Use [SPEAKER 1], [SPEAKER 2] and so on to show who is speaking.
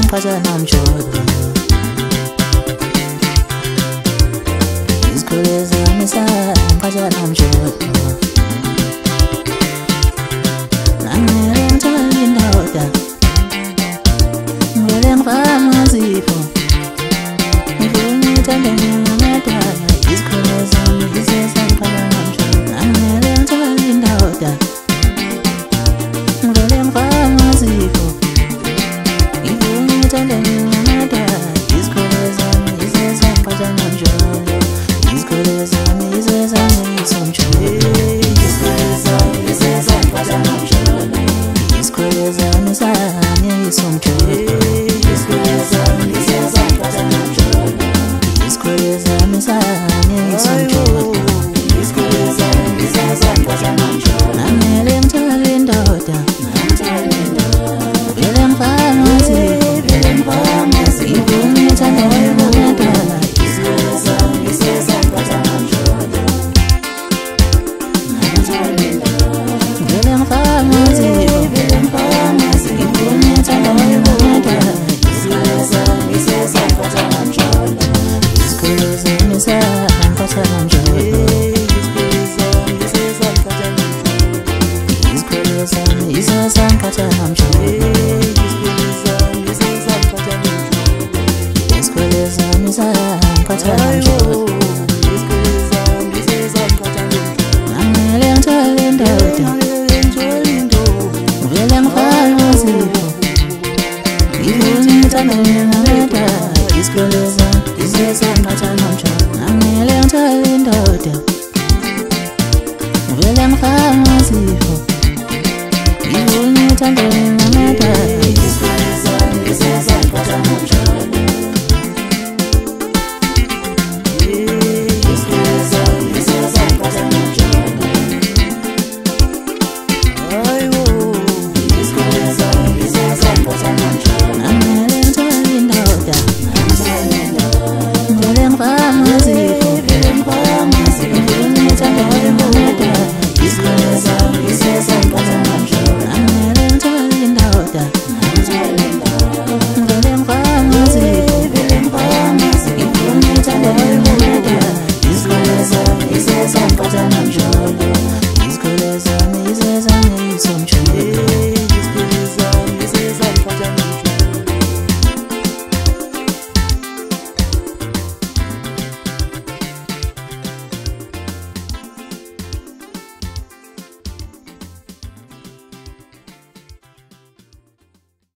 [SPEAKER 1] samphatha namjolo izikhole zami samphatha namjolo nangele ngithole indoda ngivele ngivame ngazipho ngivele ngithande ngingamadala izikhole zami samphatha namjolo nangele ngithole indoda ngivele ngivame ngazipho ngivele ngithande ngingamadala izikhole zami samphatha namjolo izikhole zami isomjolo izikhole zami samphatha namjolo izikhole zami isomjolo izikhole zami samphatha namjolo izikhole zami isomjolo izikhole zami samphatha namjolo nangele ngithole indoda ngivele ngivame ngazipho ngivele ngithande ngingamadala izikhole zami samphatha namjolo ngivele ngivame ngazipho ngivele ngithande ngingamadala izikhole zami samphatha namjolo izikhole zami samphatha namjolo izikhole zami samphatha namjolo izikhole zami samphatha namjolo